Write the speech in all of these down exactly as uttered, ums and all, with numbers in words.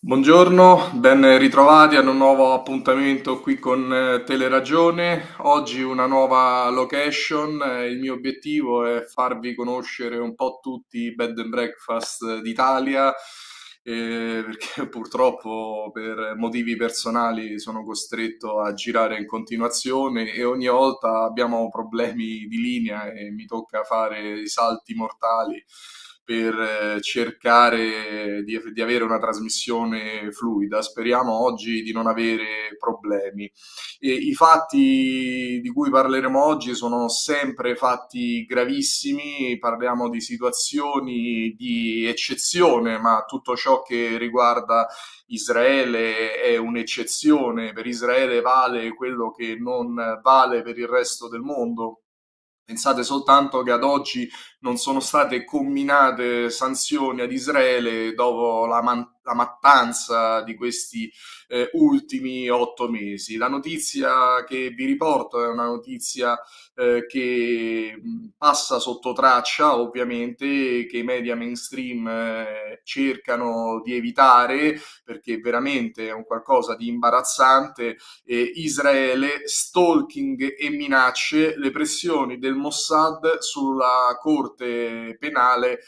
Buongiorno, ben ritrovati ad un nuovo appuntamento qui con eh, Teleragione. Oggi una nuova location. eh, Il mio obiettivo è farvi conoscere un po' tutti i bed and breakfast d'Italia, eh, perché purtroppo per motivi personali sono costretto a girare in continuazione e ogni volta abbiamo problemi di linea e mi tocca fare i salti mortali per eh, cercare di, di avere una trasmissione fluida. Speriamo oggi di non avere problemi. E i fatti di cui parleremo oggi sono sempre fatti gravissimi, parliamo di situazioni di eccezione, ma tutto ciò che riguarda Israele è un'eccezione. Per Israele vale quello che non vale per il resto del mondo. Pensate soltanto che ad oggi non sono state comminate sanzioni ad Israele dopo la, man- la mattanza di questi eh, ultimi otto mesi. La notizia che vi riporto è una notizia eh, che mh, passa sotto traccia, ovviamente, che i media mainstream eh, cercano di evitare perché veramente è un qualcosa di imbarazzante. eh, Israele, stalking e minacce, le pressioni del Mossad sulla Corte Penale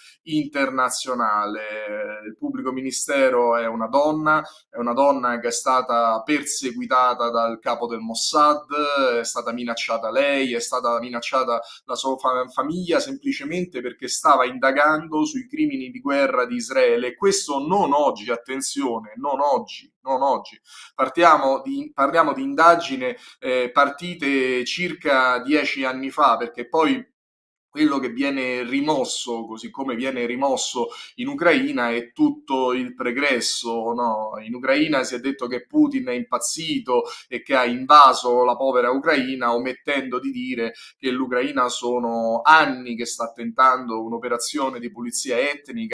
Internazionale. Il pubblico ministero è una donna, è una donna che è stata perseguitata dal capo del Mossad, è stata minacciata lei, è stata minacciata la sua fa- famiglia semplicemente perché stava indagando sui crimini di guerra di Israele. Questo non oggi, attenzione, non oggi, non oggi. Partiamo di, parliamo di indagini eh, partite circa dieci anni fa, perché poi quello che viene rimosso, così come viene rimosso in Ucraina, è tutto il pregresso. No? In Ucraina si è detto che Putin è impazzito e che ha invaso la povera Ucraina, omettendo di dire che l'Ucraina sono anni che sta tentando un'operazione di pulizia etnica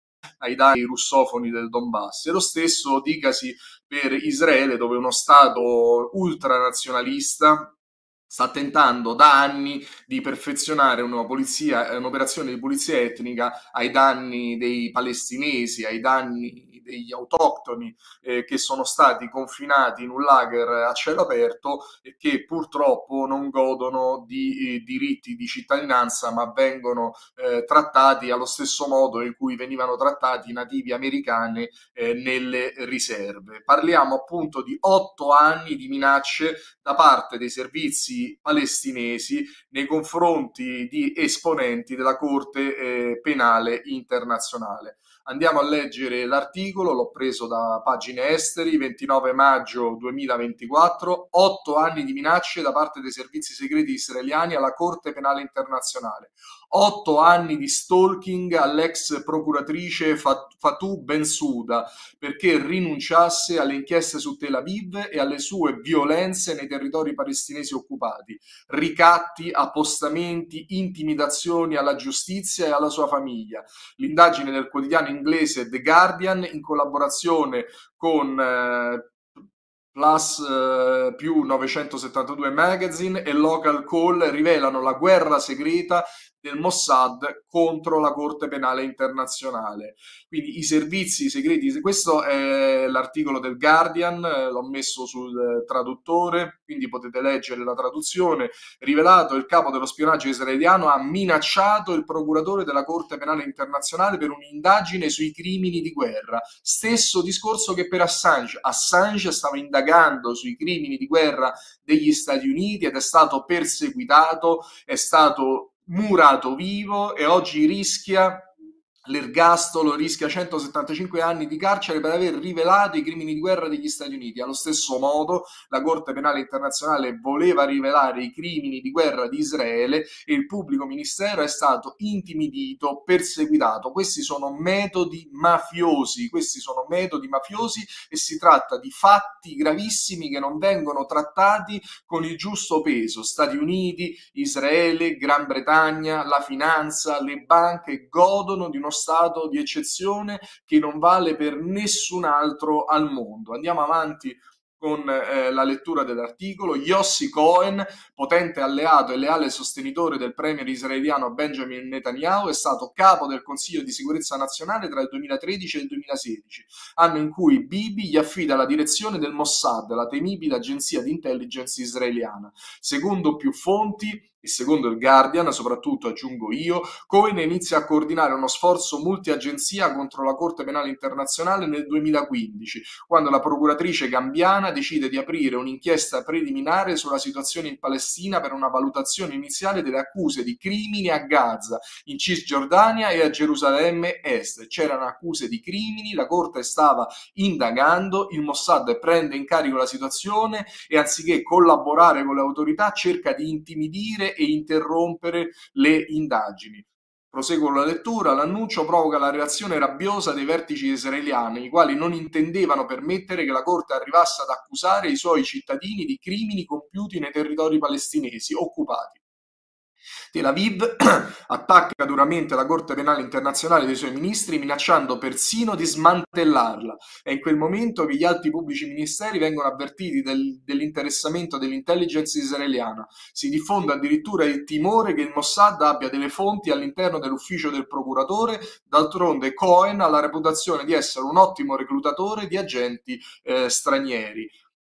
ai danni russofoni del Donbass. E lo stesso dicasi per Israele, dove uno Stato ultranazionalista sta tentando da anni di perfezionare una polizia, un'operazione di pulizia etnica ai danni dei palestinesi, ai danni degli autoctoni eh, che sono stati confinati in un lager a cielo aperto e che purtroppo non godono di eh, diritti di cittadinanza, ma vengono eh, trattati allo stesso modo in cui venivano trattati i nativi americani eh, nelle riserve. Parliamo appunto di otto anni di minacce da parte dei servizi palestinesi nei confronti di esponenti della Corte eh, Penale Internazionale. Andiamo a leggere l'articolo, l'ho preso da Pagine Esteri, ventinove maggio duemilaventiquattro, otto anni di minacce da parte dei servizi segreti israeliani alla Corte Penale Internazionale. Otto anni di stalking all'ex procuratrice Fatou Bensouda perché rinunciasse alle inchieste su Tel Aviv e alle sue violenze nei territori palestinesi occupati, ricatti, appostamenti, intimidazioni alla giustizia e alla sua famiglia. L'indagine del quotidiano inglese The Guardian, in collaborazione con eh, Plus eh, più novecentosettantadue Magazine e Local Call rivelano la guerra segreta del Mossad contro la Corte Penale Internazionale. Quindi i servizi segreti, questo è l'articolo del Guardian, eh, l'ho messo sul eh, traduttore, quindi potete leggere la traduzione. Rivelato, il capo dello spionaggio israeliano ha minacciato il procuratore della Corte Penale Internazionale per un'indagine sui crimini di guerra. Stesso discorso che per Assange. Assange stava indagando sui crimini di guerra degli Stati Uniti ed è stato perseguitato, è stato murato vivo e oggi rischia l'ergastolo, rischia centosettantacinque anni di carcere per aver rivelato i crimini di guerra degli Stati Uniti. Allo stesso modo, la Corte Penale Internazionale voleva rivelare i crimini di guerra di Israele e il pubblico ministero è stato intimidito, perseguitato. Questi sono metodi mafiosi, questi sono metodi mafiosi e si tratta di fatti gravissimi che non vengono trattati con il giusto peso. Stati Uniti, Israele, Gran Bretagna, la finanza, le banche godono di uno stato di eccezione che non vale per nessun altro al mondo. Andiamo avanti con eh, la lettura dell'articolo. Yossi Cohen, potente alleato e leale sostenitore del premier israeliano Benjamin Netanyahu, è stato capo del Consiglio di sicurezza nazionale tra il duemilatredici e il duemilasedici, anno in cui Bibi gli affida la direzione del Mossad, la temibile agenzia di intelligence israeliana. Secondo più fonti, e secondo il Guardian, soprattutto aggiungo io, Cohen inizia a coordinare uno sforzo multiagenzia contro la Corte Penale Internazionale nel duemilaquindici, quando la procuratrice gambiana decide di aprire un'inchiesta preliminare sulla situazione in Palestina per una valutazione iniziale delle accuse di crimini a Gaza, in Cisgiordania e a Gerusalemme Est. C'erano accuse di crimini, la Corte stava indagando, il Mossad prende in carico la situazione e anziché collaborare con le autorità cerca di intimidire e interrompere le indagini. Proseguo la lettura. L'annuncio provoca la reazione rabbiosa dei vertici israeliani, i quali non intendevano permettere che la Corte arrivasse ad accusare i suoi cittadini di crimini compiuti nei territori palestinesi occupati. Tel Aviv attacca duramente la Corte Penale Internazionale dei suoi ministri, minacciando persino di smantellarla. È in quel momento che gli alti pubblici ministeri vengono avvertiti del, dell'interessamento dell'intelligence israeliana. Si diffonde addirittura il timore che il Mossad abbia delle fonti all'interno dell'ufficio del procuratore. D'altronde Cohen ha la reputazione di essere un ottimo reclutatore di agenti eh, stranieri.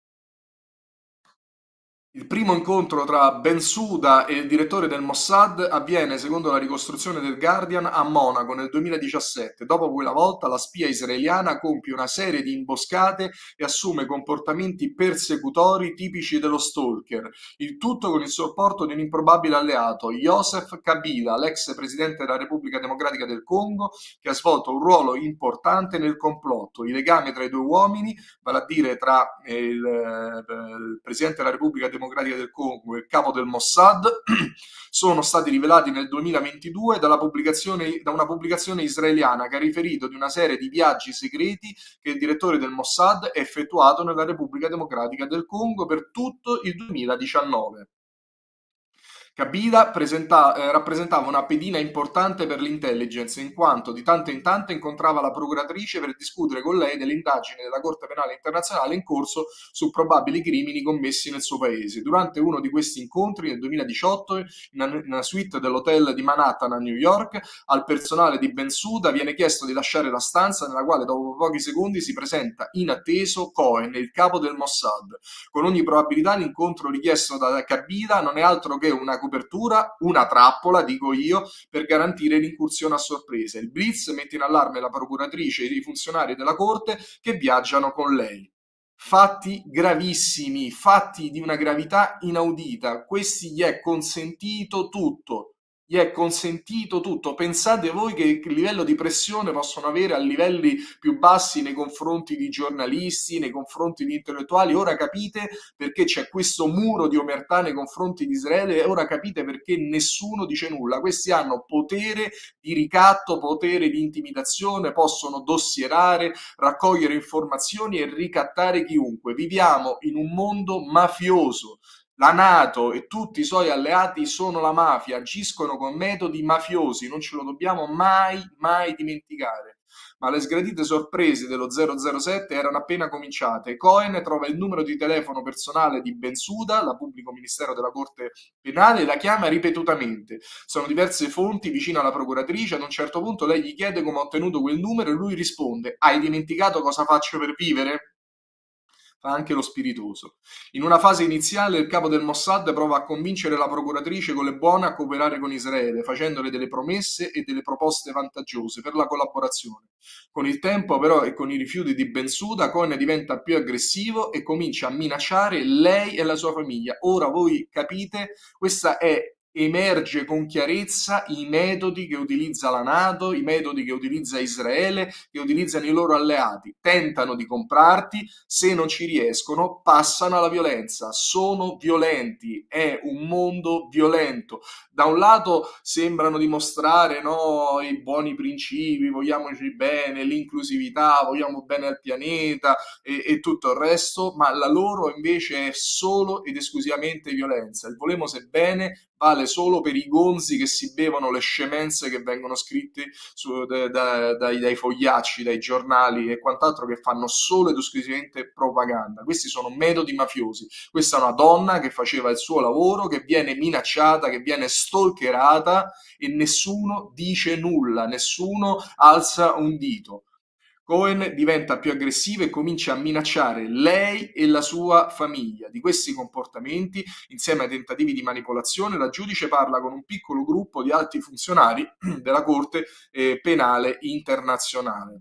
Il primo incontro tra Bensouda e il direttore del Mossad avviene, secondo la ricostruzione del Guardian, a Monaco nel duemiladiciassette. Dopo quella volta la spia israeliana compie una serie di imboscate e assume comportamenti persecutori tipici dello stalker. Il tutto con il supporto di un improbabile alleato, Joseph Kabila, l'ex presidente della Repubblica Democratica del Congo, che ha svolto un ruolo importante nel complotto. I legami tra i due uomini, vale a dire tra il, il presidente della Repubblica Democratica Democratica del Congo e il capo del Mossad, sono stati rivelati nel duemilaventidue dalla pubblicazione, da una pubblicazione israeliana che ha riferito di una serie di viaggi segreti che il direttore del Mossad ha effettuato nella Repubblica Democratica del Congo per tutto il duemiladiciannove. Kabila presenta, eh, rappresentava una pedina importante per l'intelligence, in quanto di tanto in tanto incontrava la procuratrice per discutere con lei delle indagini della Corte Penale Internazionale in corso su probabili crimini commessi nel suo paese. Durante uno di questi incontri, nel duemiladiciotto, in una, in una suite dell'hotel di Manhattan a New York, al personale di Bensouda viene chiesto di lasciare la stanza nella quale dopo pochi secondi si presenta inatteso Cohen, il capo del Mossad. Con ogni probabilità l'incontro richiesto da Kabila non è altro che una copertura, una trappola, dico io, per garantire l'incursione a sorpresa. Il blitz mette in allarme la procuratrice e i funzionari della corte che viaggiano con lei. Fatti gravissimi, fatti di una gravità inaudita. Questi gli è consentito tutto. Gli è consentito tutto. Pensate voi che livello di pressione possono avere a livelli più bassi nei confronti di giornalisti, nei confronti di intellettuali. Ora capite perché c'è questo muro di omertà nei confronti di Israele e ora capite perché nessuno dice nulla. Questi hanno potere di ricatto, potere di intimidazione, possono dossierare, raccogliere informazioni e ricattare chiunque. Viviamo in un mondo mafioso. La NATO e tutti i suoi alleati sono la mafia, agiscono con metodi mafiosi, non ce lo dobbiamo mai, mai dimenticare. Ma le sgradite sorprese dello zero zero sette erano appena cominciate. Cohen trova il numero di telefono personale di Bensouda, la pubblico ministero della Corte Penale, e la chiama ripetutamente. Sono diverse fonti vicino alla procuratrice, ad un certo punto lei gli chiede come ha ottenuto quel numero e lui risponde: hai dimenticato cosa faccio per vivere? Fa anche lo spiritoso. In una fase iniziale il capo del Mossad prova a convincere la procuratrice con le buone a cooperare con Israele, facendole delle promesse e delle proposte vantaggiose per la collaborazione. Con il tempo però e con i rifiuti di Bensouda, Cohen diventa più aggressivo e comincia a minacciare lei e la sua famiglia. Ora voi capite, questa è emerge con chiarezza i metodi che utilizza la NATO, i metodi che utilizza Israele, che utilizzano i loro alleati. Tentano di comprarti, se non ci riescono passano alla violenza, sono violenti, è un mondo violento. Da un lato sembrano dimostrare, no, i buoni principi, vogliamoci bene, l'inclusività, vogliamo bene al pianeta e, e tutto il resto, ma la loro invece è solo ed esclusivamente violenza. Il volemo se bene vale solo per i gonzi che si bevono le scemenze che vengono scritte su, da, da, dai, dai fogliacci, dai giornali e quant'altro, che fanno solo ed esclusivamente propaganda. Questi sono metodi mafiosi. Questa è una donna che faceva il suo lavoro, che viene minacciata, che viene stalkerata e nessuno dice nulla, nessuno alza un dito. Cohen diventa più aggressivo e comincia a minacciare lei e la sua famiglia. Di questi comportamenti, insieme ai tentativi di manipolazione, la giudice parla con un piccolo gruppo di alti funzionari della Corte eh, Penale Internazionale.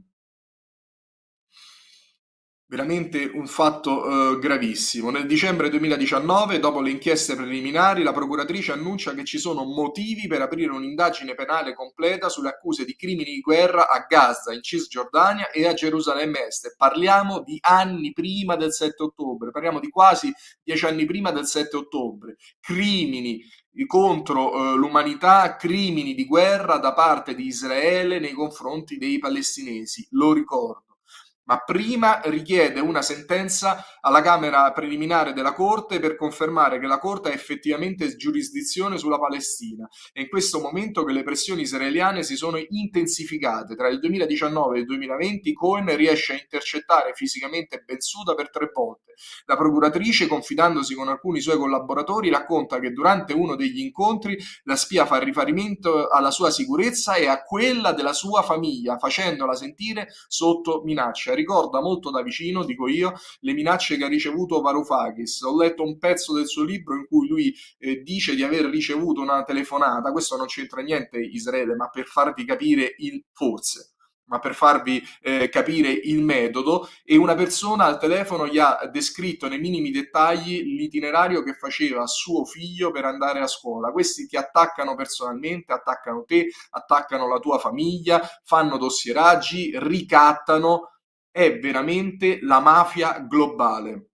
Veramente un fatto eh, gravissimo. Nel dicembre duemiladiciannove, dopo le inchieste preliminari, la procuratrice annuncia che ci sono motivi per aprire un'indagine penale completa sulle accuse di crimini di guerra a Gaza, in Cisgiordania e a Gerusalemme Est. Parliamo di anni prima del sette ottobre, parliamo di quasi dieci anni prima del sette ottobre. Crimini contro eh, l'umanità, crimini di guerra da parte di Israele nei confronti dei palestinesi, lo ricordo. Ma prima richiede una sentenza alla Camera preliminare della Corte per confermare che la Corte ha effettivamente giurisdizione sulla Palestina. È in questo momento che le pressioni israeliane si sono intensificate. Tra il duemiladiciannove e il duemilaventi Cohen riesce a intercettare fisicamente Bensouda per tre volte. La procuratrice, confidandosi con alcuni suoi collaboratori, racconta che durante uno degli incontri la spia fa riferimento alla sua sicurezza e a quella della sua famiglia, facendola sentire sotto minaccia. Ricorda molto da vicino, dico io, le minacce che ha ricevuto Varoufakis. Ho letto un pezzo del suo libro in cui lui eh, dice di aver ricevuto una telefonata, questo non c'entra niente Israele, ma per farvi capire il forse ma per farvi eh, capire il metodo, e una persona al telefono gli ha descritto nei minimi dettagli l'itinerario che faceva suo figlio per andare a scuola. Questi ti attaccano personalmente, attaccano te, attaccano la tua famiglia, fanno dossieraggi, ricattano. È veramente la mafia globale.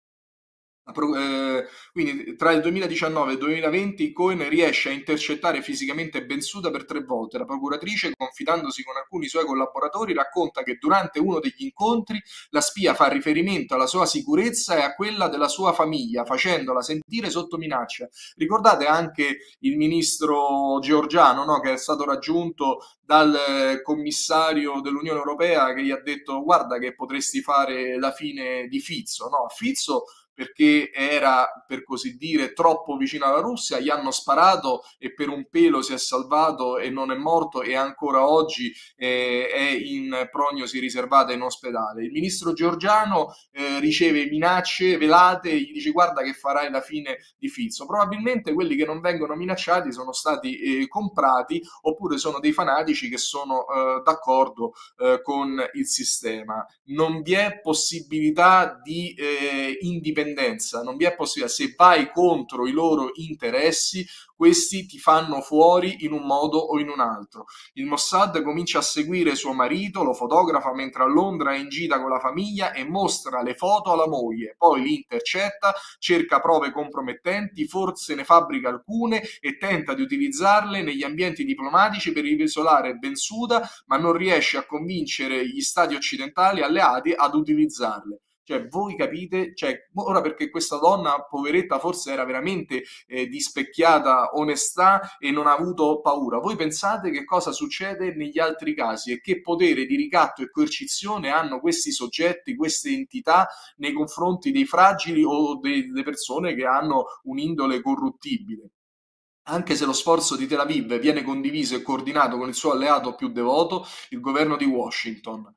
Eh, quindi tra il duemiladiciannove e il duemilaventi Cohen riesce a intercettare fisicamente Bensouda per tre volte. La procuratrice, confidandosi con alcuni suoi collaboratori, racconta che durante uno degli incontri la spia fa riferimento alla sua sicurezza e a quella della sua famiglia, facendola sentire sotto minaccia. Ricordate anche il ministro Giorgiano, no, che è stato raggiunto dal commissario dell'Unione Europea che gli ha detto: guarda che potresti fare la fine di Fizzo, no? Fizzo perché era, per così dire, troppo vicino alla Russia, gli hanno sparato e per un pelo si è salvato e non è morto, e ancora oggi eh, è in prognosi riservata in ospedale. Il ministro Giorgiano eh, riceve minacce velate, gli dice: guarda che farai la fine di Fizzo. Probabilmente quelli che non vengono minacciati sono stati eh, comprati, oppure sono dei fanatici che sono eh, d'accordo eh, con il sistema. Non vi è possibilità di eh, indipendenza, non vi è possibilità. Se vai contro i loro interessi, questi ti fanno fuori in un modo o in un altro. Il Mossad comincia a seguire suo marito, lo fotografa mentre a Londra è in gita con la famiglia e mostra le foto alla moglie, poi li intercetta, cerca prove compromettenti, forse ne fabbrica alcune e tenta di utilizzarle negli ambienti diplomatici per isolare Bensouda, ma non riesce a convincere gli stati occidentali alleati ad utilizzarle. Cioè, voi capite, cioè, ora perché questa donna, poveretta, forse era veramente eh, di specchiata onestà e non ha avuto paura. Voi pensate che cosa succede negli altri casi e che potere di ricatto e coercizione hanno questi soggetti, queste entità nei confronti dei fragili o delle persone che hanno un'indole corruttibile. Anche se lo sforzo di Tel Aviv viene condiviso e coordinato con il suo alleato più devoto, il governo di Washington.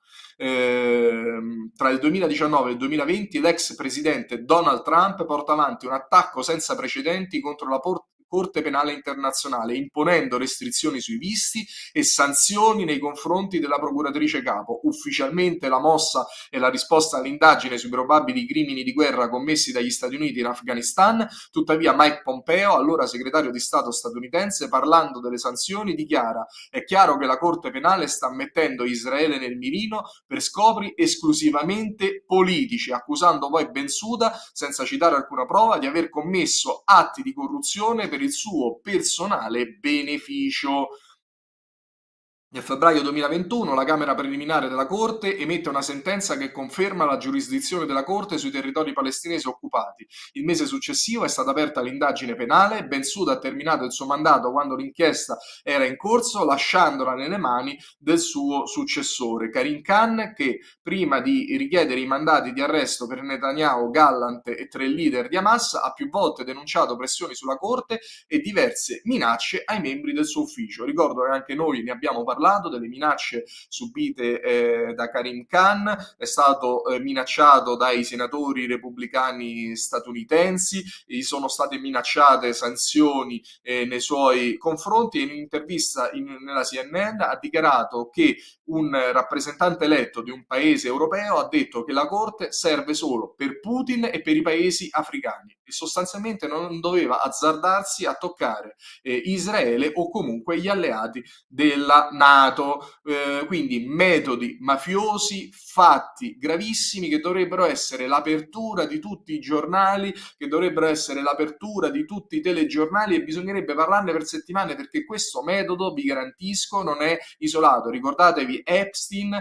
Eh, tra il duemiladiciannove e il duemilaventi l'ex presidente Donald Trump porta avanti un attacco senza precedenti contro la por- Corte Penale Internazionale, imponendo restrizioni sui visti e sanzioni nei confronti della procuratrice capo. Ufficialmente la mossa è la risposta all'indagine sui probabili crimini di guerra commessi dagli Stati Uniti in Afghanistan. Tuttavia Mike Pompeo, allora segretario di Stato statunitense, parlando delle sanzioni, dichiara: è chiaro che la Corte Penale sta mettendo Israele nel mirino per scopi esclusivamente politici, accusando poi Bensouda, senza citare alcuna prova, di aver commesso atti di corruzione per il suo personale beneficio. Nel febbraio duemilaventuno la Camera preliminare della Corte emette una sentenza che conferma la giurisdizione della Corte sui territori palestinesi occupati. Il mese successivo è stata aperta l'indagine penale, Bensouda ha terminato il suo mandato quando l'inchiesta era in corso, lasciandola nelle mani del suo successore, Karim Khan, che prima di richiedere i mandati di arresto per Netanyahu, Gallant e tre leader di Hamas ha più volte denunciato pressioni sulla Corte e diverse minacce ai membri del suo ufficio. Ricordo che anche noi ne abbiamo parlato delle minacce subite eh, da Karim Khan, è stato eh, minacciato dai senatori repubblicani statunitensi, gli sono state minacciate sanzioni eh, nei suoi confronti e in un'intervista in, nella C N N ha dichiarato che un rappresentante eletto di un paese europeo ha detto che la Corte serve solo per Putin e per i paesi africani e sostanzialmente non doveva azzardarsi a toccare eh, Israele o comunque gli alleati della NATO. Eh, quindi metodi mafiosi, fatti gravissimi che dovrebbero essere l'apertura di tutti i giornali, che dovrebbero essere l'apertura di tutti i telegiornali e bisognerebbe parlarne per settimane perché questo metodo, vi garantisco, non è isolato. Ricordatevi Epstein,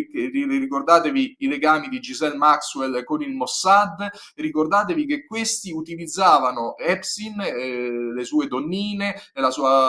ricordatevi i legami di Ghislaine Maxwell con il Mossad, ricordatevi che questi utilizzavano Epstein, eh, le sue donnine, la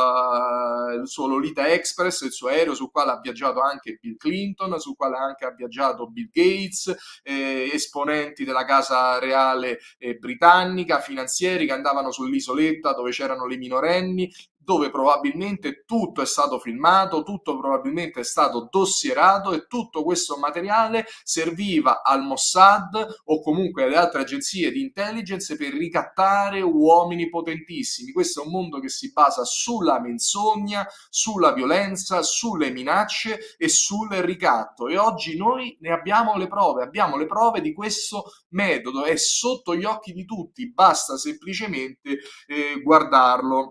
sua, il suo Lolita Express, il suo aereo sul quale ha viaggiato anche Bill Clinton, sul quale anche ha viaggiato Bill Gates, eh, esponenti della casa reale eh, britannica, finanzieri che andavano sull'isoletta dove c'erano le minorenni, dove probabilmente tutto è stato filmato, tutto probabilmente è stato dossierato e tutto questo materiale serviva al Mossad o comunque alle altre agenzie di intelligence per ricattare uomini potentissimi. Questo è un mondo che si basa sulla menzogna, sulla violenza, sulle minacce e sul ricatto e oggi noi ne abbiamo le prove, abbiamo le prove di questo metodo, è sotto gli occhi di tutti, basta semplicemente eh, guardarlo.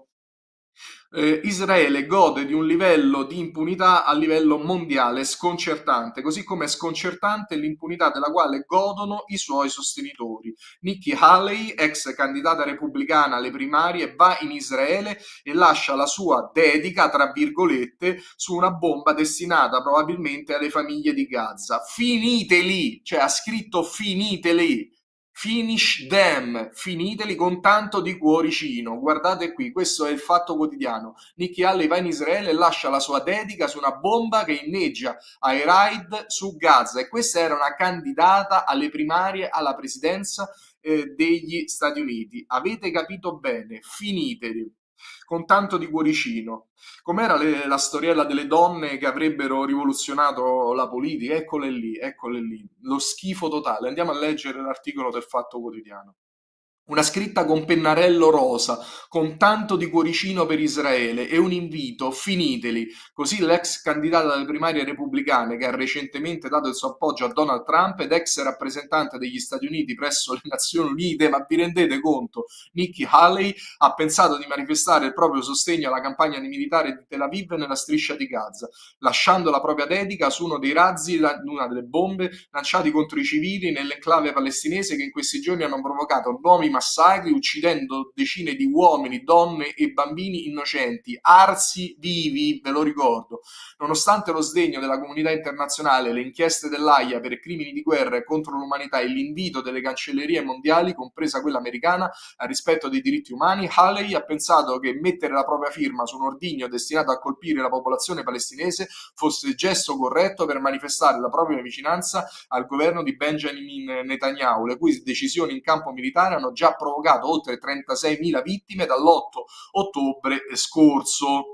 Eh, Israele gode di un livello di impunità a livello mondiale sconcertante, così come è sconcertante l'impunità della quale godono i suoi sostenitori. Nikki Haley, ex candidata repubblicana alle primarie, va in Israele e lascia la sua dedica, tra virgolette, su una bomba destinata probabilmente alle famiglie di Gaza. Finiteli! Cioè ha scritto finiteli! Finish them, finiteli con tanto di cuoricino. Guardate qui, questo è il Fatto Quotidiano. Nikki Haley va in Israele e lascia la sua dedica su una bomba che inneggia ai raid su Gaza e questa era una candidata alle primarie alla presidenza eh, degli Stati Uniti. Avete capito bene, finiteli con tanto di cuoricino. Com'era le, la storiella delle donne che avrebbero rivoluzionato la politica? Eccole lì, eccole lì. Lo schifo totale. Andiamo a leggere l'articolo del Fatto Quotidiano. Una scritta con pennarello rosa, con tanto di cuoricino per Israele e un invito, finiteli. Così l'ex candidata alle primarie repubblicane, che ha recentemente dato il suo appoggio a Donald Trump ed ex rappresentante degli Stati Uniti presso le Nazioni Unite, ma vi rendete conto, Nikki Haley ha pensato di manifestare il proprio sostegno alla campagna di militare di Tel Aviv nella striscia di Gaza, lasciando la propria dedica su uno dei razzi, una delle bombe lanciati contro i civili nell'enclave palestinese che in questi giorni hanno provocato nuovi massacri, uccidendo decine di uomini, donne e bambini innocenti, arsi vivi, ve lo ricordo. Nonostante lo sdegno della comunità internazionale, le inchieste dell'A I A per crimini di guerra e contro l'umanità e l'invito delle cancellerie mondiali, compresa quella americana, al rispetto dei diritti umani, Haley ha pensato che mettere la propria firma su un ordigno destinato a colpire la popolazione palestinese fosse il gesto corretto per manifestare la propria vicinanza al governo di Benjamin Netanyahu, le cui decisioni in campo militare hanno già provocato oltre trentaseimila vittime dall'otto ottobre scorso.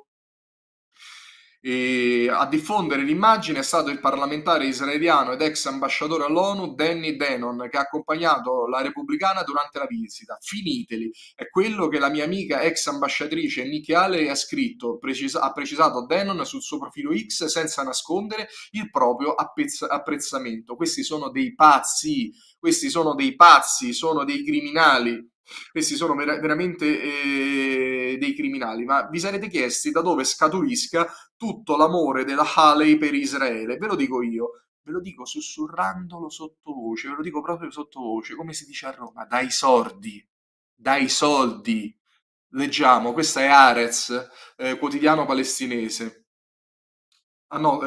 E a diffondere l'immagine è stato il parlamentare israeliano ed ex ambasciatore all'ONU Danny Danon, che ha accompagnato la repubblicana durante la visita. Finiteli, è quello che la mia amica ex ambasciatrice Nikki Haley ha scritto, precisa- ha precisato Danon sul suo profilo X senza nascondere il proprio appezz- apprezzamento. Questi sono dei pazzi, questi sono dei pazzi, sono dei criminali. Questi sono vera- veramente eh, dei criminali, ma vi sarete chiesti da dove scaturisca tutto l'amore della Haley per Israele? Ve lo dico io, ve lo dico sussurrandolo sottovoce, ve lo dico proprio sottovoce, come si dice a Roma, dai sordi, dai soldi. Leggiamo, questa è Arez, eh, quotidiano palestinese. Ah no,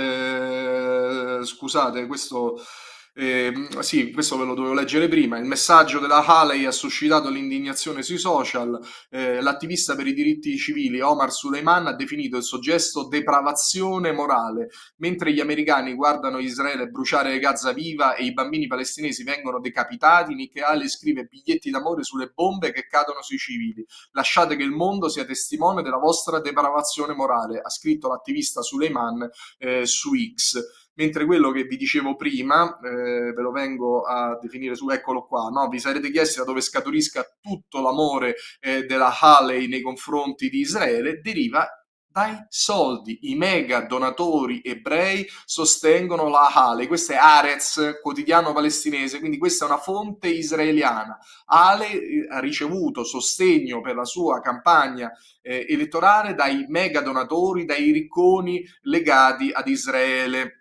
eh, scusate, questo, ehm, sì, questo ve lo dovevo leggere prima. Il messaggio della Haley ha suscitato l'indignazione sui social. Eh, l'attivista per i diritti civili Omar Suleiman ha definito il suo gesto depravazione morale. Mentre gli americani guardano Israele bruciare Gaza viva e i bambini palestinesi vengono decapitati, Nikki Haley scrive biglietti d'amore sulle bombe che cadono sui civili. Lasciate che il mondo sia testimone della vostra depravazione morale, ha scritto l'attivista Suleiman eh, su X. Mentre quello che vi dicevo prima, eh, ve lo vengo a definire su, eccolo qua, no? Vi sarete chiesti da dove scaturisca tutto l'amore eh, della Haley nei confronti di Israele, deriva dai soldi. I mega donatori ebrei sostengono la Haley, questo è Haaretz, quotidiano palestinese, quindi questa è una fonte israeliana. Haley ha ricevuto sostegno per la sua campagna eh, elettorale dai mega donatori, dai ricconi legati ad Israele.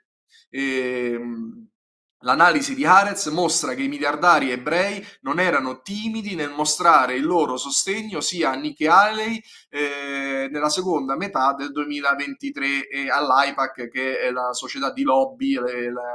E, l'analisi di Haaretz mostra che i miliardari ebrei non erano timidi nel mostrare il loro sostegno sia a Nikki Haley eh, nella seconda metà del duemilaventitré e all'AIPAC, che è la società di lobby, le, la,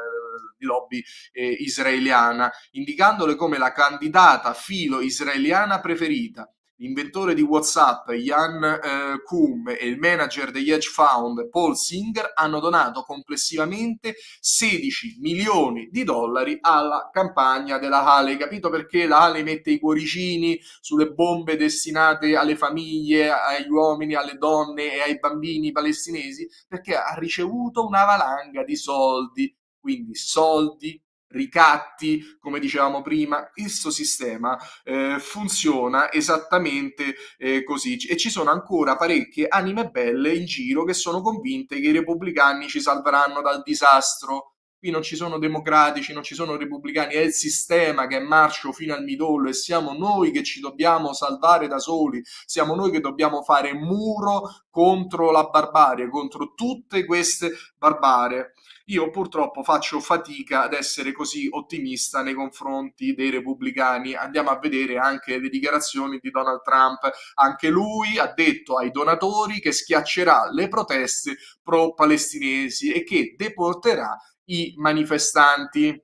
di lobby eh, israeliana, indicandole come la candidata filo israeliana preferita. L'inventore di WhatsApp, Jan eh, Koum, e il manager degli hedge fund, Paul Singer, hanno donato complessivamente sedici milioni di dollari alla campagna della Haley. Capito perché la Haley mette i cuoricini sulle bombe destinate alle famiglie, agli uomini, alle donne e ai bambini palestinesi? Perché ha ricevuto una valanga di soldi, quindi soldi, ricatti, come dicevamo prima. Questo sistema eh, funziona esattamente eh, così, e ci sono ancora parecchie anime belle in giro che sono convinte che i repubblicani ci salveranno dal disastro. Qui non ci sono democratici, non ci sono repubblicani, è il sistema che è marcio fino al midollo e siamo noi che ci dobbiamo salvare da soli, siamo noi che dobbiamo fare muro contro la barbarie, contro tutte queste barbarie. Io purtroppo faccio fatica ad essere così ottimista nei confronti dei repubblicani. Andiamo a vedere anche le dichiarazioni di Donald Trump. Anche lui ha detto ai donatori che schiaccerà le proteste pro-palestinesi e che deporterà i manifestanti.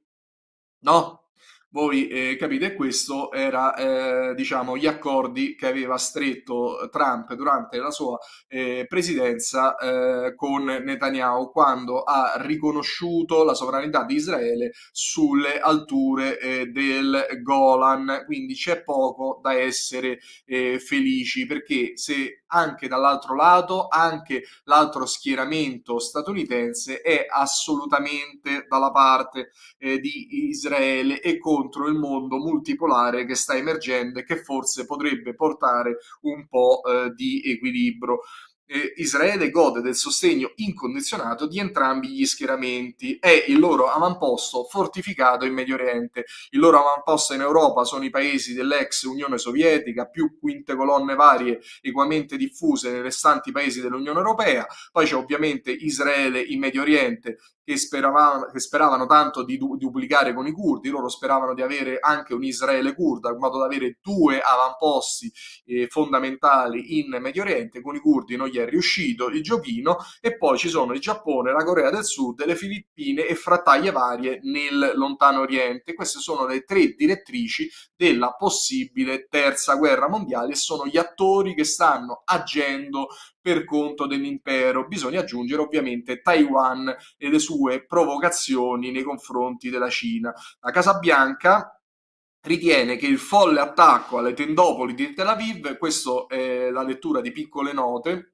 No? Voi eh, capite, questo era eh, diciamo gli accordi che aveva stretto Trump durante la sua eh, presidenza eh, con Netanyahu, quando ha riconosciuto la sovranità di Israele sulle alture eh, del Golan. Quindi c'è poco da essere eh, felici, perché se anche dall'altro lato, anche l'altro schieramento statunitense è assolutamente dalla parte eh, di Israele e contro il mondo multipolare che sta emergendo e che forse potrebbe portare un po' eh, di equilibrio. Eh, Israele gode del sostegno incondizionato di entrambi gli schieramenti, è il loro avamposto fortificato in Medio Oriente. Il loro avamposto in Europa sono i paesi dell'ex Unione Sovietica, più quinte colonne varie equamente diffuse nei restanti paesi dell'Unione Europea. Poi c'è ovviamente Israele in Medio Oriente, che speravano, che speravano tanto di du- duplicare con i curdi. Loro speravano di avere anche un Israele curda, in modo da avere due avamposti eh, fondamentali in Medio Oriente. Con i curdi non gli è riuscito il giochino. E poi ci sono il Giappone, la Corea del Sud, le Filippine e frattaglie varie nel lontano Oriente. Queste sono le tre direttrici della possibile terza guerra mondiale e sono gli attori che stanno agendo per conto dell'impero. Bisogna aggiungere ovviamente Taiwan e le sue provocazioni nei confronti della Cina. La Casa Bianca ritiene che il folle attacco alle tendopoli di Tel Aviv, questa è la lettura di piccole note,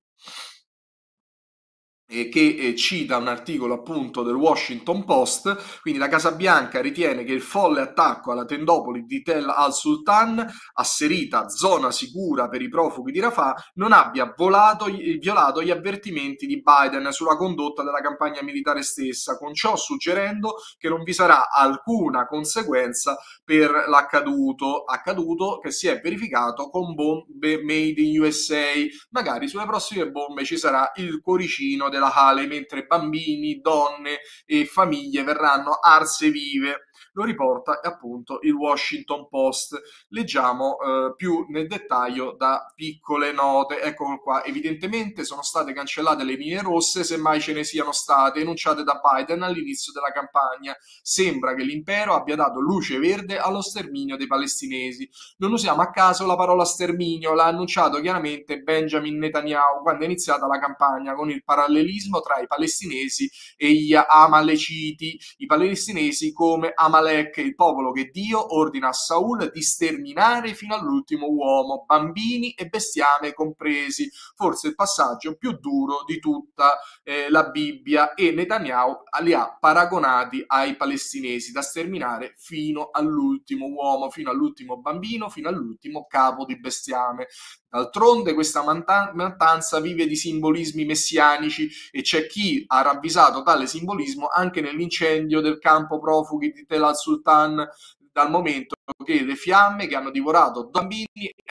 eh, che eh, cita un articolo appunto del Washington Post. Quindi la Casa Bianca ritiene che il folle attacco alla tendopoli di Tel al-Sultan, asserita zona sicura per i profughi di Rafah, non abbia volato, violato gli avvertimenti di Biden sulla condotta della campagna militare stessa, con ciò suggerendo che non vi sarà alcuna conseguenza per l'accaduto, accaduto che si è verificato con bombe made in U S A. Magari sulle prossime bombe ci sarà il cuoricino della della Haley, mentre bambini, donne e famiglie verranno arse vive. Lo riporta appunto il Washington Post. Leggiamo eh, più nel dettaglio da piccole note. Eccolo qua. Evidentemente sono state cancellate le linee rosse, semmai ce ne siano state, enunciate da Biden all'inizio della campagna. Sembra che l'impero abbia dato luce verde allo sterminio dei palestinesi. Non usiamo a caso la parola sterminio, l'ha annunciato chiaramente Benjamin Netanyahu quando è iniziata la campagna, con il parallelismo tra i palestinesi e gli amaleciti. I palestinesi come Amalek, il popolo che Dio ordina a Saul di sterminare fino all'ultimo uomo, bambini e bestiame compresi. Forse il passaggio più duro di tutta eh, la Bibbia, e Netanyahu li ha paragonati ai palestinesi da sterminare fino all'ultimo uomo, fino all'ultimo bambino, fino all'ultimo capo di bestiame. D'altronde questa mattanza vive di simbolismi messianici e c'è chi ha ravvisato tale simbolismo anche nell'incendio del campo profughi di Tel al-Sultan, dal momento che le fiamme che hanno divorato bambini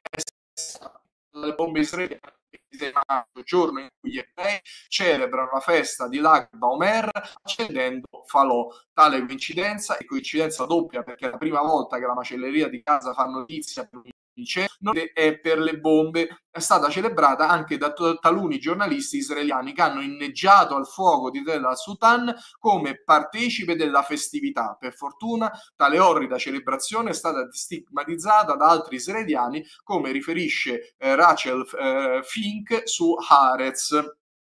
le bombe israeliane, il giorno in cui gli ebrei celebrano la festa di Lag BaOmer accendendo falò. Tale coincidenza è coincidenza doppia, perché è la prima volta che la macelleria di Gaza fa notizia per è per le bombe, è stata celebrata anche da taluni giornalisti israeliani che hanno inneggiato al fuoco di Tel al-Sultan come partecipe della festività. Per fortuna tale orrida celebrazione è stata stigmatizzata da altri israeliani, come riferisce eh, Rachel eh, Fink su Haaretz.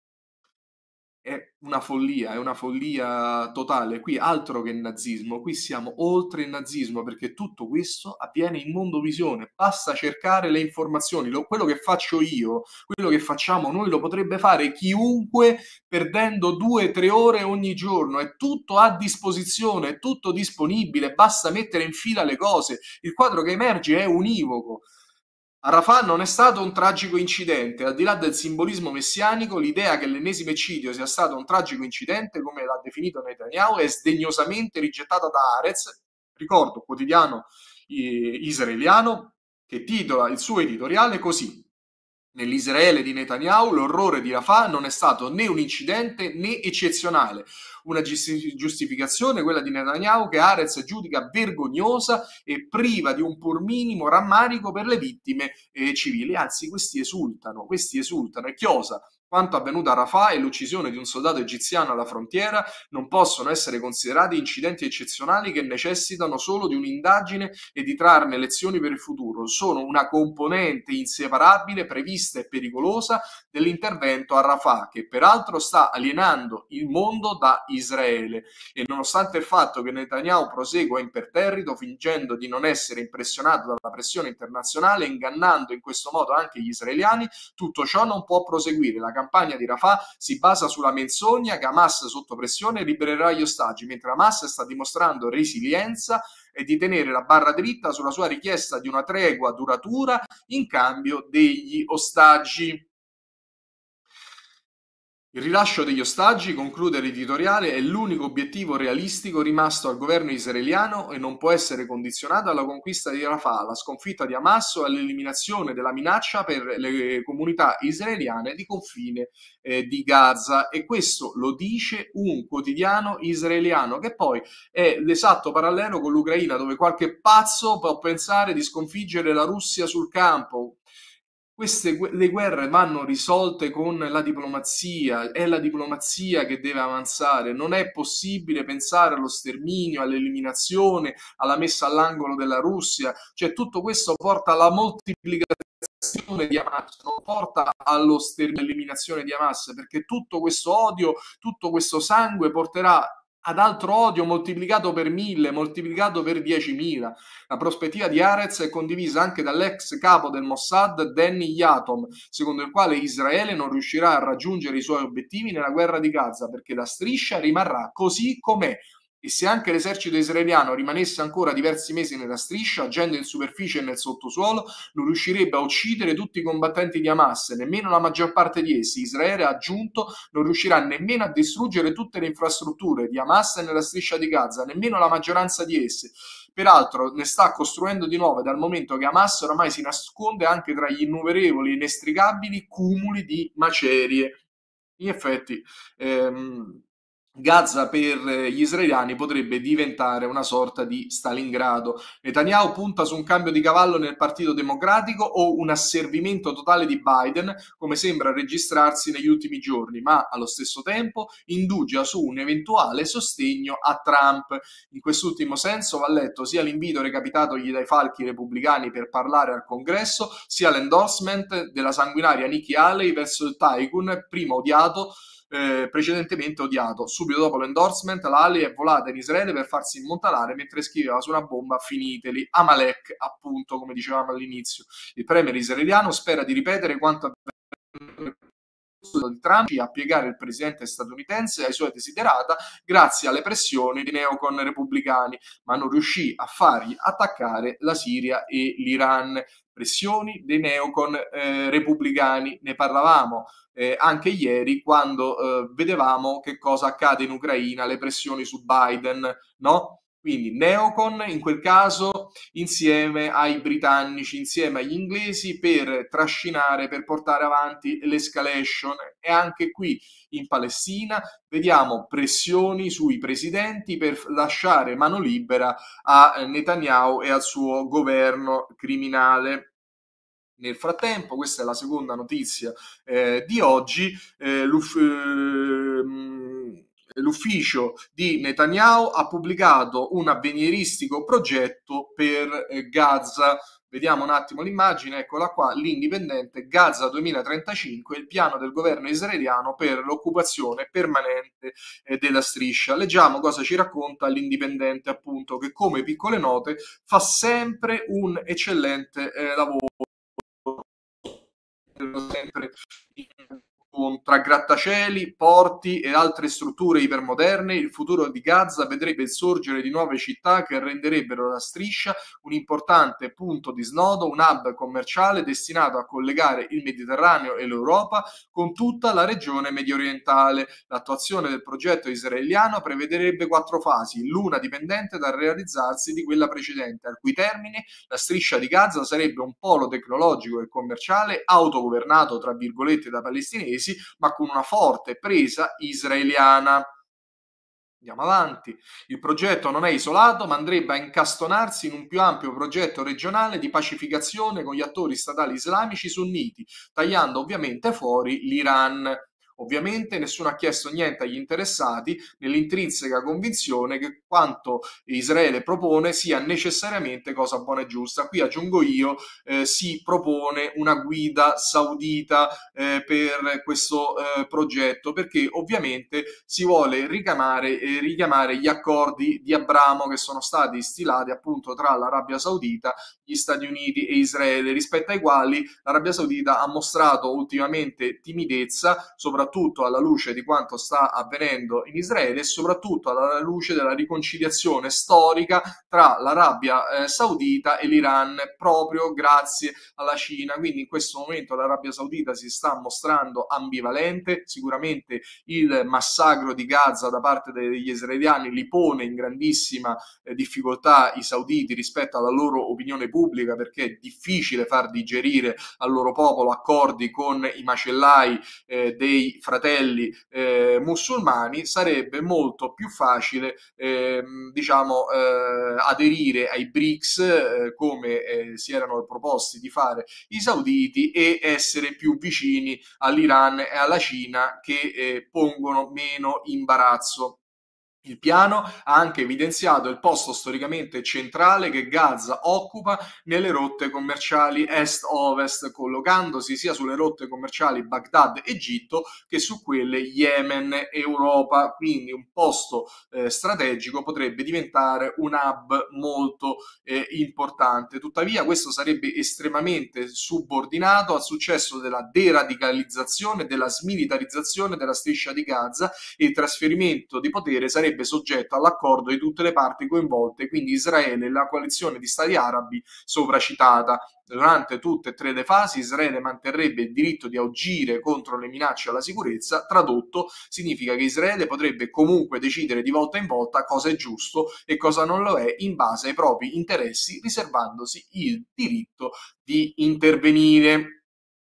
È una follia, è una follia totale. Qui altro che nazismo, qui siamo oltre il nazismo, perché tutto questo avviene in mondovisione. Basta cercare le informazioni. Lo, quello che faccio io, quello che facciamo noi, lo potrebbe fare chiunque perdendo due o tre ore ogni giorno. È tutto a disposizione, è tutto disponibile, basta mettere in fila le cose. Il quadro che emerge è univoco. A Rafah non è stato un tragico incidente, al di là del simbolismo messianico, l'idea che l'ennesimo eccidio sia stato un tragico incidente, come l'ha definito Netanyahu, è sdegnosamente rigettata da Haaretz, ricordo, quotidiano eh, israeliano, che titola il suo editoriale così: nell'Israele di Netanyahu l'orrore di Rafah non è stato né un incidente né eccezionale. Una giustificazione, quella di Netanyahu, che Haaretz giudica vergognosa e priva di un pur minimo rammarico per le vittime eh, civili. Anzi, questi esultano, questi esultano. E chiosa, quanto avvenuto a Rafah e l'uccisione di un soldato egiziano alla frontiera non possono essere considerati incidenti eccezionali che necessitano solo di un'indagine e di trarne lezioni per il futuro. Sono una componente inseparabile, prevista e pericolosa dell'intervento a Rafah, che peraltro sta alienando il mondo da Israele. E nonostante il fatto che Netanyahu prosegua imperterrito, fingendo di non essere impressionato dalla pressione internazionale, ingannando in questo modo anche gli israeliani, tutto ciò non può proseguire. La campagna di Rafah si basa sulla menzogna che Hamas sotto pressione libererà gli ostaggi, mentre Hamas sta dimostrando resilienza e di tenere la barra dritta sulla sua richiesta di una tregua duratura in cambio degli ostaggi. Il rilascio degli ostaggi, conclude l'editoriale, è l'unico obiettivo realistico rimasto al governo israeliano e non può essere condizionato alla conquista di Rafah, alla sconfitta di Hamas o all'eliminazione della minaccia per le comunità israeliane di confine eh, di Gaza. E questo lo dice un quotidiano israeliano, che poi è l'esatto parallelo con l'Ucraina, dove qualche pazzo può pensare di sconfiggere la Russia sul campo. Queste, le guerre vanno risolte con la diplomazia, è la diplomazia che deve avanzare, non è possibile pensare allo sterminio, all'eliminazione, alla messa all'angolo della Russia, cioè tutto questo porta alla moltiplicazione di Hamas, non porta allo sterminio, all'eliminazione di Hamas, perché tutto questo odio, tutto questo sangue porterà ad altro odio moltiplicato per mille, moltiplicato per diecimila. La prospettiva di Haaretz è condivisa anche dall'ex capo del Mossad Danny Yatom, secondo il quale Israele non riuscirà a raggiungere i suoi obiettivi nella guerra di Gaza perché la striscia rimarrà così com'è. E se anche l'esercito israeliano rimanesse ancora diversi mesi nella striscia, agendo in superficie e nel sottosuolo, non riuscirebbe a uccidere tutti i combattenti di Hamas, nemmeno la maggior parte di essi. Israele, ha aggiunto, non riuscirà nemmeno a distruggere tutte le infrastrutture di Hamas nella striscia di Gaza, nemmeno la maggioranza di esse. Peraltro ne sta costruendo di nuove, dal momento che Hamas oramai si nasconde anche tra gli innumerevoli e inestricabili cumuli di macerie. In effetti, ehm, Gaza per gli israeliani potrebbe diventare una sorta di Stalingrado. Netanyahu punta su un cambio di cavallo nel Partito Democratico o un asservimento totale di Biden, come sembra registrarsi negli ultimi giorni, ma allo stesso tempo indugia su un eventuale sostegno a Trump. In quest'ultimo senso va letto sia l'invito recapitatogli dai falchi repubblicani per parlare al Congresso, sia l'endorsement della sanguinaria Nikki Haley verso il tycoon prima odiato eh, precedentemente odiato. Subito dopo l'endorsement, la Haley è volata in Israele per farsi immontalare mentre scriveva su una bomba finiteli. Amalek, appunto, come dicevamo all'inizio. Il premier israeliano spera di ripetere quanto di Trump a piegare il presidente statunitense ai suoi desiderata grazie alle pressioni dei neocon repubblicani, ma non riuscì a fargli attaccare la Siria e l'Iran. Pressioni dei neocon eh, repubblicani, ne parlavamo eh, anche ieri quando eh, vedevamo che cosa accade in Ucraina, le pressioni su Biden, no? Quindi neocon in quel caso insieme ai britannici, insieme agli inglesi per trascinare, per portare avanti l'escalation. E anche qui in Palestina vediamo pressioni sui presidenti per lasciare mano libera a Netanyahu e al suo governo criminale. Nel frattempo, questa è la seconda notizia eh, di oggi, eh, l'uff- ehm, l'ufficio di Netanyahu ha pubblicato un avveniristico progetto per eh, Gaza. Vediamo un attimo l'immagine, eccola qua, l'Indipendente, Gaza duemilatrentacinque, il piano del governo israeliano per l'occupazione permanente eh, della striscia. Leggiamo cosa ci racconta l'Indipendente, appunto, che come piccole note fa sempre un eccellente eh, lavoro sempre tra grattacieli, porti e altre strutture ipermoderne, il futuro di Gaza vedrebbe il sorgere di nuove città che renderebbero la striscia un importante punto di snodo, un hub commerciale destinato a collegare il Mediterraneo e l'Europa con tutta la regione mediorientale. L'attuazione del progetto israeliano prevederebbe quattro fasi, l'una dipendente dal realizzarsi di quella precedente, al cui termine la striscia di Gaza sarebbe un polo tecnologico e commerciale autogovernato, tra virgolette, da palestinesi, ma con una forte presa israeliana. Andiamo avanti. Il progetto non è isolato, ma andrebbe a incastonarsi in un più ampio progetto regionale di pacificazione con gli attori statali islamici sunniti, tagliando ovviamente fuori l'Iran. Ovviamente nessuno ha chiesto niente agli interessati nell'intrinseca convinzione che quanto Israele propone sia necessariamente cosa buona e giusta. Qui aggiungo io, eh, si propone una guida saudita eh, per questo eh, progetto perché ovviamente si vuole richiamare, eh, richiamare gli accordi di Abramo che sono stati stilati appunto tra l'Arabia Saudita, gli Stati Uniti e Israele, rispetto ai quali l'Arabia Saudita ha mostrato ultimamente timidezza, soprattutto alla luce di quanto sta avvenendo in Israele e soprattutto alla luce della riconciliazione storica tra l'Arabia eh, Saudita e l'Iran, proprio grazie alla Cina. Quindi in questo momento l'Arabia Saudita si sta mostrando ambivalente, sicuramente il massacro di Gaza da parte degli israeliani li pone in grandissima eh, difficoltà i sauditi rispetto alla loro opinione pubblica, perché è difficile far digerire al loro popolo accordi con i macellai eh, dei fratelli eh, musulmani. Sarebbe molto più facile eh, diciamo eh, aderire ai BRICS eh, come eh, si erano proposti di fare i sauditi e essere più vicini all'Iran e alla Cina che eh, pongono meno imbarazzo. Il piano ha anche evidenziato il posto storicamente centrale che Gaza occupa nelle rotte commerciali est-ovest, collocandosi sia sulle rotte commerciali Baghdad-Egitto che su quelle Yemen-Europa. Quindi un posto eh, strategico potrebbe diventare un hub molto eh, importante. Tuttavia questo sarebbe estremamente subordinato al successo della deradicalizzazione, della smilitarizzazione della striscia di Gaza e il trasferimento di potere sarebbe soggetto all'accordo di tutte le parti coinvolte, quindi Israele e la coalizione di stati arabi sopracitata. Durante tutte e tre le fasi Israele manterrebbe il diritto di agire contro le minacce alla sicurezza. Tradotto significa che Israele potrebbe comunque decidere di volta in volta cosa è giusto e cosa non lo è in base ai propri interessi, riservandosi il diritto di intervenire.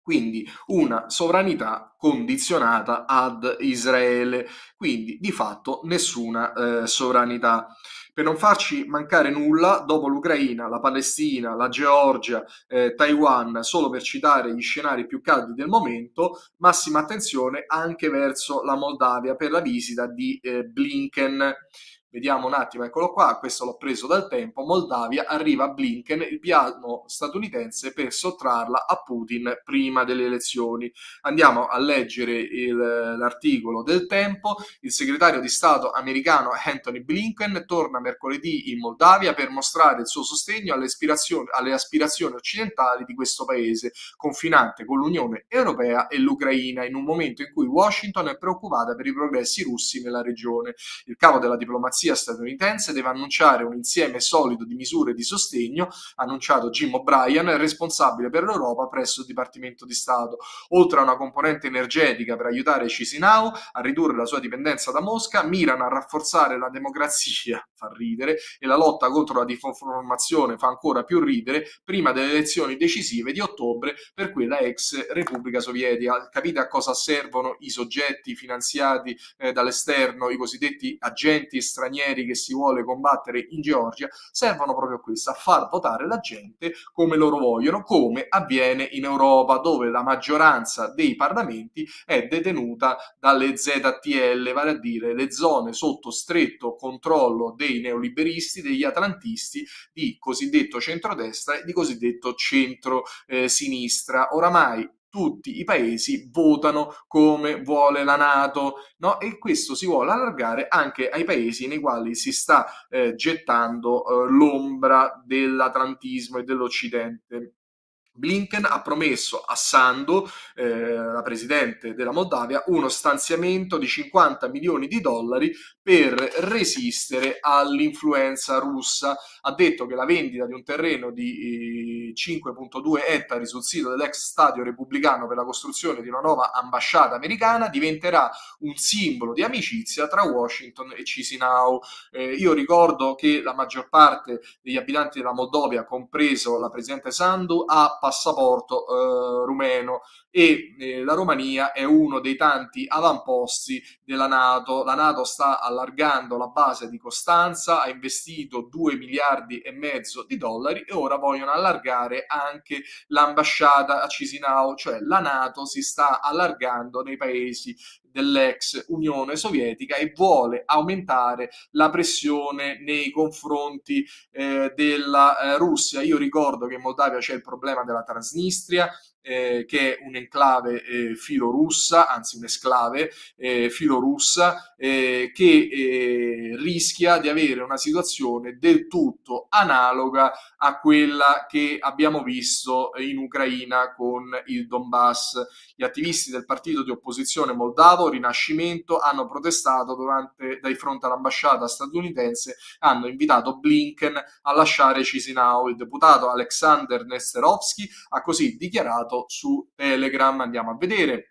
Quindi una sovranità condizionata ad Israele, quindi di fatto nessuna eh, sovranità. Per non farci mancare nulla, dopo l'Ucraina, la Palestina, la Georgia, eh, Taiwan, solo per citare gli scenari più caldi del momento, massima attenzione anche verso la Moldavia per la visita di eh, Blinken. Vediamo un attimo, eccolo qua, questo l'ho preso dal Tempo. Moldavia, arriva Blinken, il piano statunitense per sottrarla a Putin prima delle elezioni. Andiamo a leggere il, l'articolo del Tempo. Il segretario di Stato americano Anthony Blinken torna mercoledì in Moldavia per mostrare il suo sostegno alle aspirazioni, alle aspirazioni occidentali di questo paese, confinante con l'Unione Europea e l'Ucraina, in un momento in cui Washington è preoccupata per i progressi russi nella regione. Il capo della diplomazia statunitense deve annunciare un insieme solido di misure di sostegno, ha annunciato Jim O'Brien, responsabile per l'Europa presso il Dipartimento di Stato. Oltre a una componente energetica per aiutare Chisinau a ridurre la sua dipendenza da Mosca, mirano a rafforzare la democrazia, fa ridere, e la lotta contro la disinformazione fa ancora più ridere, prima delle elezioni decisive di ottobre per quella ex Repubblica Sovietica. Capite a cosa servono i soggetti finanziati eh, dall'esterno, i cosiddetti agenti stranieri che si vuole combattere in Georgia? Servono proprio a questo, a far votare la gente come loro vogliono, come avviene in Europa, dove la maggioranza dei parlamenti è detenuta dalle Z T L, vale a dire le zone sotto stretto controllo dei neoliberisti, degli atlantisti, di cosiddetto centrodestra e di cosiddetto centro-sinistra. Eh, Oramai tutti i paesi votano come vuole la NATO, no? E questo si vuole allargare anche ai paesi nei quali si sta eh, gettando eh, l'ombra dell'atlantismo e dell'Occidente. Blinken ha promesso a Sandu, eh, la presidente della Moldavia, uno stanziamento di cinquanta milioni di dollari per resistere all'influenza russa. Ha detto che la vendita di un terreno di eh, cinque virgola due ettari sul sito dell'ex stadio repubblicano per la costruzione di una nuova ambasciata americana diventerà un simbolo di amicizia tra Washington e Chisinau. Eh, io ricordo che la maggior parte degli abitanti della Moldavia, compreso la presidente Sandu, ha passaporto eh, rumeno e eh, la Romania è uno dei tanti avamposti della NATO. La NATO sta allargando la base di Costanza, ha investito due miliardi e mezzo di dollari e ora vogliono allargare anche l'ambasciata a Chisinau, cioè la NATO si sta allargando nei paesi dell'ex Unione Sovietica e vuole aumentare la pressione nei confronti eh, della eh, Russia. Io ricordo che in Moldavia c'è il problema della Transnistria, eh, che è un'enclave eh, filorussa, anzi un'esclave eh, filorussa, eh, che eh, rischia di avere una situazione del tutto analoga a quella che abbiamo visto in Ucraina con il Donbass. Gli attivisti del partito di opposizione moldavo Rinascimento hanno protestato durante, dai fronte all'ambasciata statunitense, hanno invitato Blinken a lasciare Chisinau. Il deputato Alexander Nesterovsky ha così dichiarato su Telegram. Andiamo a vedere.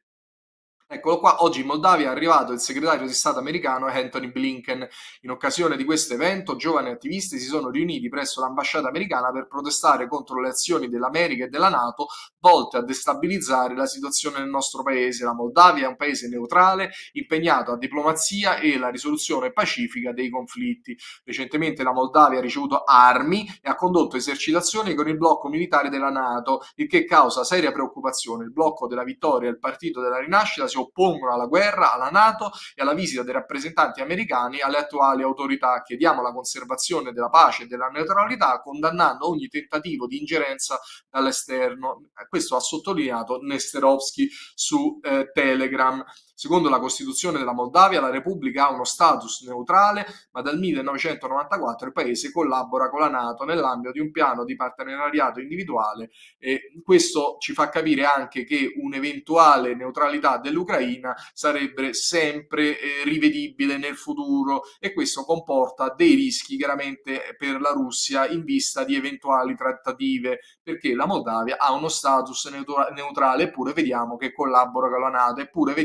Eccolo qua, oggi in Moldavia è arrivato il segretario di Stato americano Anthony Blinken. In occasione di questo evento, giovani attivisti si sono riuniti presso l'ambasciata americana per protestare contro le azioni dell'America e della NATO volte a destabilizzare la situazione nel nostro paese. La Moldavia è un paese neutrale, impegnato a diplomazia e la risoluzione pacifica dei conflitti. Recentemente la Moldavia ha ricevuto armi e ha condotto esercitazioni con il blocco militare della NATO, il che causa seria preoccupazione. Il blocco della Vittoria e il Partito della Rinascita si oppongono alla guerra, alla NATO e alla visita dei rappresentanti americani alle attuali autorità. Chiediamo la conservazione della pace e della neutralità, condannando ogni tentativo di ingerenza dall'esterno. Questo ha sottolineato Nesterovsky su eh, Telegram. Secondo la Costituzione della Moldavia, la Repubblica ha uno status neutrale, ma dal millenovecentonovantaquattro il paese collabora con la NATO nell'ambito di un piano di partenariato individuale e questo ci fa capire anche che un'eventuale neutralità dell'Ucraina sarebbe sempre eh, rivedibile nel futuro e questo comporta dei rischi chiaramente per la Russia in vista di eventuali trattative, perché la Moldavia ha uno status neutrale eppure vediamo che collabora con la NATO, eppure vediamo che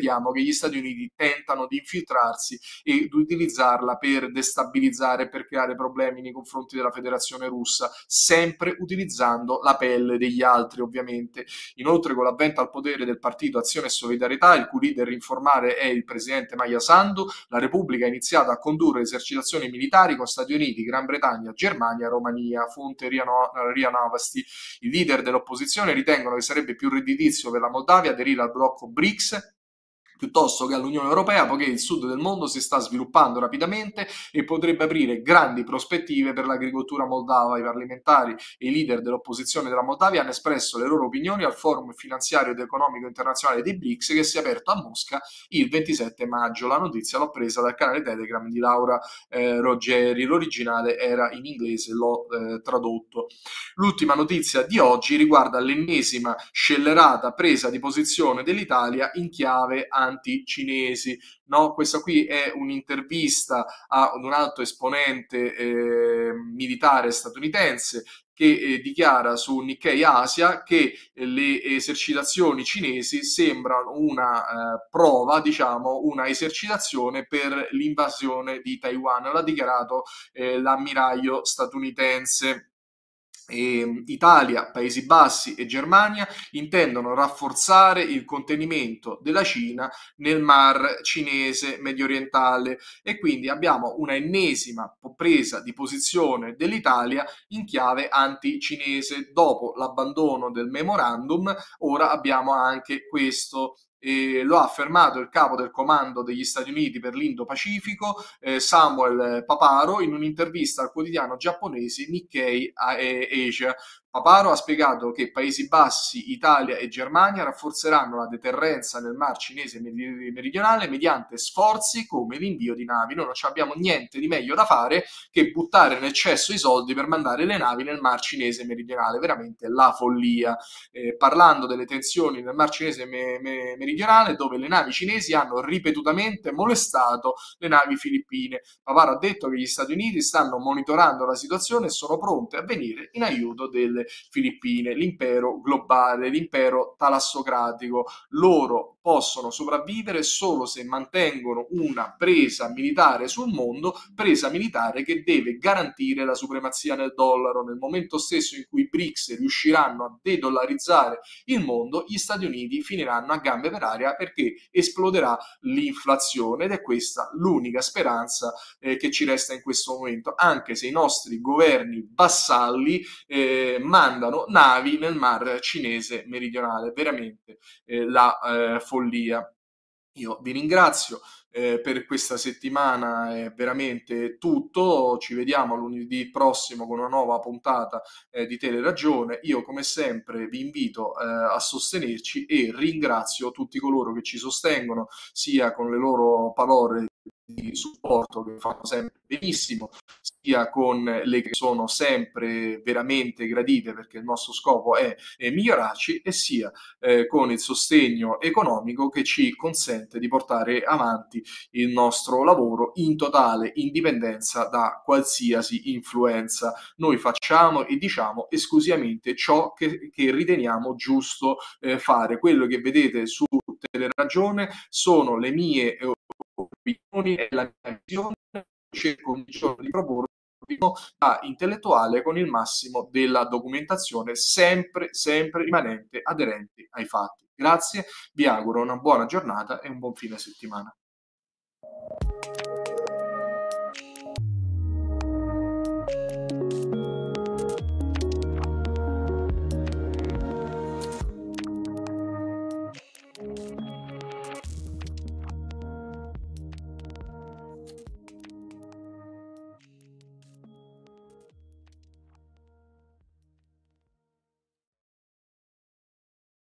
gli Stati Uniti tentano di infiltrarsi e di utilizzarla per destabilizzare, per creare problemi nei confronti della Federazione Russa, sempre utilizzando la pelle degli altri, ovviamente. Inoltre, con l'avvento al potere del partito Azione e Solidarietà, il cui leader informale è il presidente Maia Sandu, la Repubblica ha iniziato a condurre esercitazioni militari con Stati Uniti, Gran Bretagna, Germania, Romania. Fonte Ria, no- Ria Novosti. I leader dell'opposizione ritengono che sarebbe più redditizio per la Moldavia aderire al blocco BRICS piuttosto che all'Unione Europea, poiché il sud del mondo si sta sviluppando rapidamente e potrebbe aprire grandi prospettive per l'agricoltura moldava. I parlamentari e i leader dell'opposizione della Moldavia hanno espresso le loro opinioni al forum finanziario ed economico internazionale dei BRICS, che si è aperto a Mosca il ventisette maggio. La notizia l'ho presa dal canale Telegram di Laura eh, Roggeri, l'originale era in inglese, l'ho eh, tradotto. L'ultima notizia di oggi riguarda l'ennesima scellerata presa di posizione dell'Italia in chiave anti-cinesi. No, questa qui è un'intervista ad un alto esponente eh, militare statunitense che eh, dichiara su Nikkei Asia che eh, le esercitazioni cinesi sembrano una eh, prova, diciamo, una esercitazione per l'invasione di Taiwan. L'ha dichiarato eh, l'ammiraglio statunitense. E Italia, Paesi Bassi e Germania intendono rafforzare il contenimento della Cina nel mar cinese mediorientale, e quindi abbiamo una ennesima presa di posizione dell'Italia in chiave anti-cinese. Dopo l'abbandono del memorandum, ora abbiamo anche questo. E lo ha affermato il capo del comando degli Stati Uniti per l'Indo-Pacifico, eh, Samuel Paparo, in un'intervista al quotidiano giapponese Nikkei Asia. Paparo ha spiegato che Paesi Bassi, Italia e Germania rafforzeranno la deterrenza nel Mar Cinese meridionale mediante sforzi come l'invio di navi. Noi non abbiamo niente di meglio da fare che buttare nel cesso i soldi per mandare le navi nel Mar Cinese meridionale, veramente la follia. Eh, parlando delle tensioni nel Mar Cinese me- me- meridionale, dove le navi cinesi hanno ripetutamente molestato le navi filippine. Paparo ha detto che gli Stati Uniti stanno monitorando la situazione e sono pronti a venire in aiuto delle Filippine. L'impero globale, l'impero talassocratico, loro possono sopravvivere solo se mantengono una presa militare sul mondo, presa militare che deve garantire la supremazia nel dollaro. Nel momento stesso in cui i BRICS riusciranno a dedollarizzare il mondo, gli Stati Uniti finiranno a gambe per aria, perché esploderà l'inflazione, ed è questa l'unica speranza eh, che ci resta in questo momento, anche se i nostri governi vassalli eh, mandano navi nel Mar Cinese meridionale. Veramente eh, la eh, follia. Io vi ringrazio eh, per questa settimana, è veramente tutto. Ci vediamo lunedì prossimo con una nuova puntata eh, di Teleragione. Io, come sempre, vi invito eh, a sostenerci e ringrazio tutti coloro che ci sostengono, sia con le loro parole di supporto, che fanno sempre benissimo, sia con le che sono sempre veramente gradite, perché il nostro scopo è, è migliorarci, e sia eh, con il sostegno economico che ci consente di portare avanti il nostro lavoro in totale indipendenza da qualsiasi influenza. Noi facciamo e diciamo esclusivamente ciò che, che riteniamo giusto eh, fare. Quello che vedete su Teleragione sono le mie eh, opinioni e la mia visione. Cerco ogni giorno di proporre da intellettuale con il massimo della documentazione, sempre, sempre rimanente aderenti ai fatti. Grazie, vi auguro una buona giornata e un buon fine settimana.